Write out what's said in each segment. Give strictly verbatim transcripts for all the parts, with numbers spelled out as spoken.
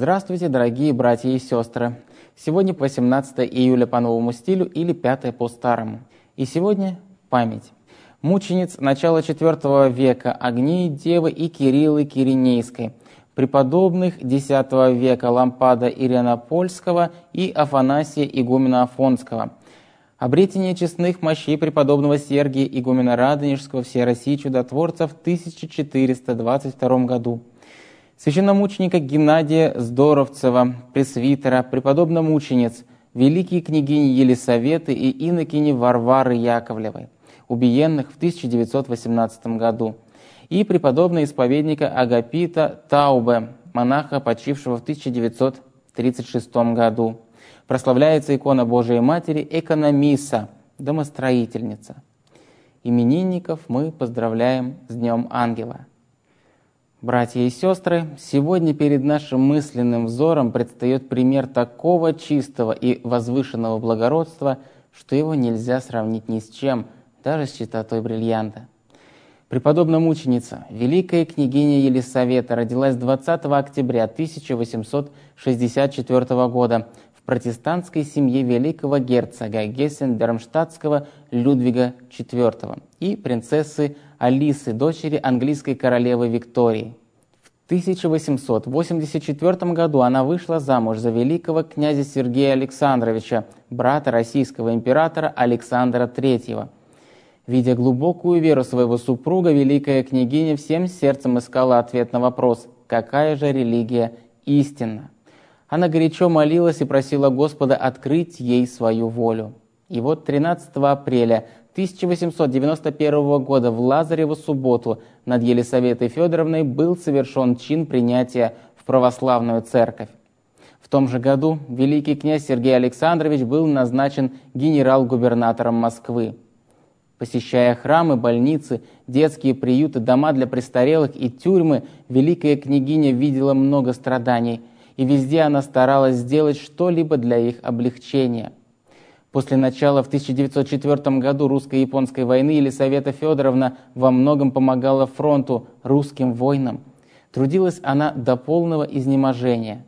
Здравствуйте, дорогие братья и сестры! Сегодня восемнадцатое июля по новому стилю или пятое по старому. И сегодня память. Мучениц начала четвёртого века Агнеи Девы и Кириллы Киринейской, преподобных десятого века Лампада Ирианопольского и Афанасия Игумена Афонского, обретение честных мощей преподобного Сергия Игумена Радонежского всей России чудотворца в тысяча четыреста двадцать втором году, священномученика Геннадия Здоровцева, пресвитера, преподобно-мучениц, великие княгини Елисаветы и инокини Варвары Яковлевой, убиенных в тысяча девятьсот восемнадцатом году, и преподобного исповедника Агапита Таубе, монаха, почившего в тысяча девятьсот тридцать шестом году. Прославляется икона Божией Матери Экономиса, домостроительница. Именинников мы поздравляем с Днем Ангела. Братья и сестры, сегодня перед нашим мысленным взором предстает пример такого чистого и возвышенного благородства, что его нельзя сравнить ни с чем, даже с чистотой бриллианта. Преподобная мученица, великая княгиня Елисавета, родилась двадцатого октября тысяча восемьсот шестьдесят четвёртого года в протестантской семье великого герцога Гессен-Дармштадтского Людвига четвёртого и принцессы Алисы, дочери английской королевы Виктории. В тысяча восемьсот восемьдесят четвёртом году она вышла замуж за великого князя Сергея Александровича, брата российского императора Александра третьего. Видя глубокую веру своего супруга, великая княгиня всем сердцем искала ответ на вопрос, какая же религия истинна. Она горячо молилась и просила Господа открыть ей свою волю. И вот тринадцатого апреля тысяча восемьсот девяносто первого года в Лазареву субботу над Елисаветой Федоровной был совершен чин принятия в православную церковь. В том же году великий князь Сергей Александрович был назначен генерал-губернатором Москвы. Посещая храмы, больницы, детские приюты, дома для престарелых и тюрьмы, великая княгиня видела много страданий, и везде она старалась сделать что-либо для их облегчения. После начала в тысяча девятьсот четвёртом году русско-японской войны Елисавета Федоровна во многом помогала фронту, русским воинам. Трудилась она до полного изнеможения.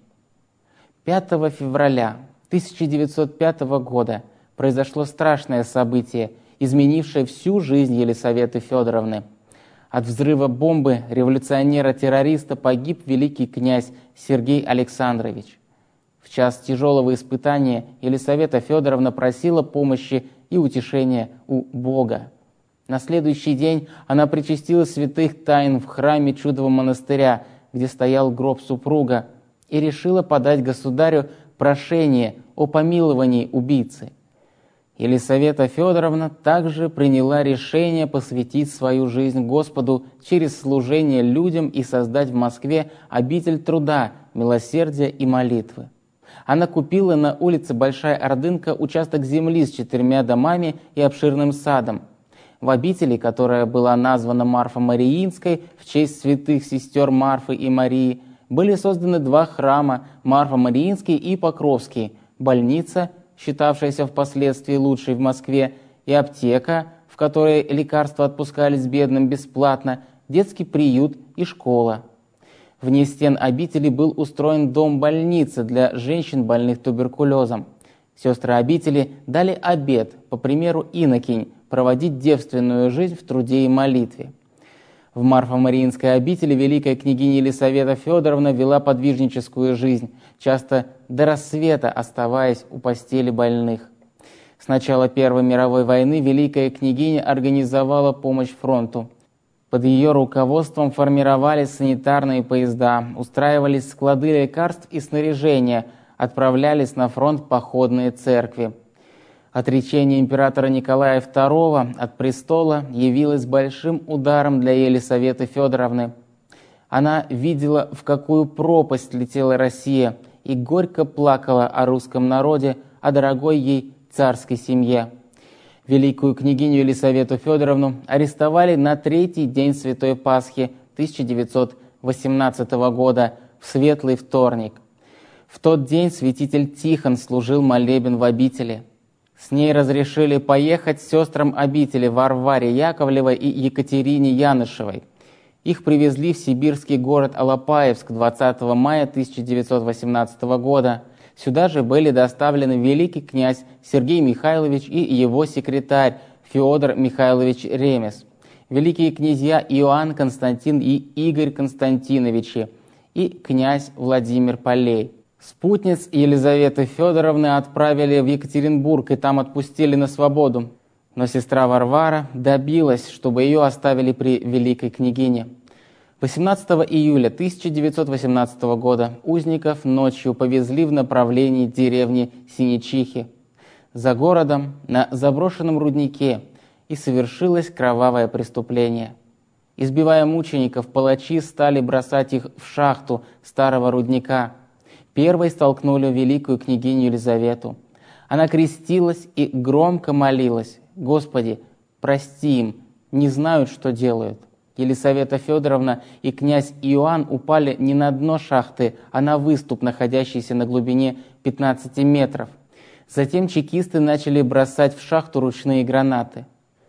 пятого февраля тысяча девятьсот пятого года произошло страшное событие, изменившее всю жизнь Елисаветы Федоровны. От взрыва бомбы революционера-террориста погиб великий князь Сергей Александрович. В час тяжелого испытания Елисавета Федоровна просила помощи и утешения у Бога. На следующий день она причастила святых тайн в храме Чудового монастыря, где стоял гроб супруга, и решила подать государю прошение о помиловании убийцы. Елисавета Федоровна также приняла решение посвятить свою жизнь Господу через служение людям и создать в Москве обитель труда, милосердия и молитвы. Она купила на улице Большая Ордынка участок земли с четырьмя домами и обширным садом. В обители, которая была названа Марфо-Мариинской в честь святых сестер Марфы и Марии, были созданы два храма – Марфо-Мариинский и Покровский, больница, считавшаяся впоследствии лучшей в Москве, и аптека, в которой лекарства отпускались бедным бесплатно, детский приют и школа. Вне стен обители был устроен дом-больница для женщин, больных туберкулезом. Сестры обители дали обет, по примеру инокинь, проводить девственную жизнь в труде и молитве. В Марфо-Мариинской обители великая княгиня Елисавета Федоровна вела подвижническую жизнь, часто до рассвета оставаясь у постели больных. С начала Первой мировой войны великая княгиня организовала помощь фронту. Под ее руководством формировались санитарные поезда, устраивались склады лекарств и снаряжения, отправлялись на фронт походные церкви. Отречение императора Николая второго от престола явилось большим ударом для Елисаветы Федоровны. Она видела, в какую пропасть летела Россия, и горько плакала о русском народе, о дорогой ей царской семье. Великую княгиню Елисавету Федоровну арестовали на третий день Святой Пасхи тысяча девятьсот восемнадцатого года, в светлый вторник. В тот день святитель Тихон служил молебен в обители. С ней разрешили поехать сестрам обители Варваре Яковлевой и Екатерине Янышевой. Их привезли в сибирский город Алапаевск двадцатого мая тысяча девятьсот восемнадцатого года. Сюда же были доставлены великий князь Сергей Михайлович и его секретарь Федор Михайлович Ремес, великие князья Иоанн Константин и Игорь Константиновичи и князь Владимир Полей. Спутниц Елизаветы Федоровны отправили в Екатеринбург и там отпустили на свободу. Но сестра Варвара добилась, чтобы ее оставили при великой княгине. восемнадцатого июля тысяча девятьсот восемнадцатого года узников ночью повезли в направлении деревни Синечихи. За городом, на заброшенном руднике, и совершилось кровавое преступление. Избивая мучеников, палачи стали бросать их в шахту старого рудника. Первой столкнули великую княгиню Елизавету. Она крестилась и громко молилась: «Господи, прости им, не знают, что делают». Елизавета Федоровна и князь Иоанн упали не на дно шахты, а на выступ, находящийся на глубине пятнадцати метров. Затем чекисты начали бросать в шахту ручные гранаты.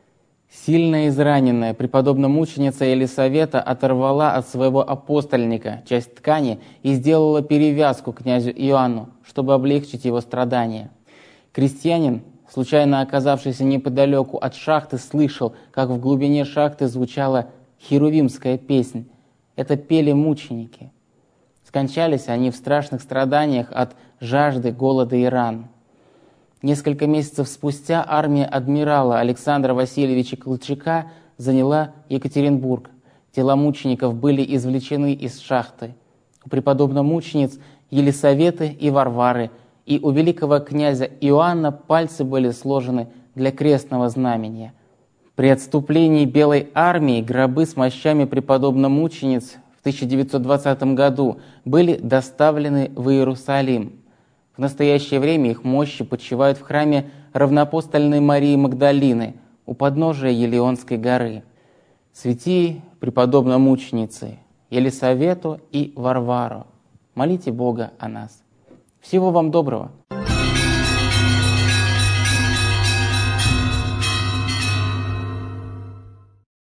Сильно израненная преподобно-мученица Елисавета оторвала от своего апостольника часть ткани и сделала перевязку князю Иоанну, чтобы облегчить его страдания. Крестьянин, случайно оказавшийся неподалеку от шахты, слышал, как в глубине шахты звучала херувимская песнь. Это пели мученики. Скончались они в страшных страданиях от жажды, голода и ран. Несколько месяцев спустя армия адмирала Александра Васильевича Колчака заняла Екатеринбург. Тела мучеников были извлечены из шахты. У преподобно-мучениц Елисаветы и Варвары и у великого князя Иоанна пальцы были сложены для крестного знамения. При отступлении Белой армии гробы с мощами преподобно-мучениц в тысяча девятьсот двадцатом году были доставлены в Иерусалим. В настоящее время их мощи почивают в храме равноапостольной Марии Магдалины у подножия Елеонской горы. Святые преподобно-мученицы Елисавету и Варвару, молите Бога о нас. Всего вам доброго!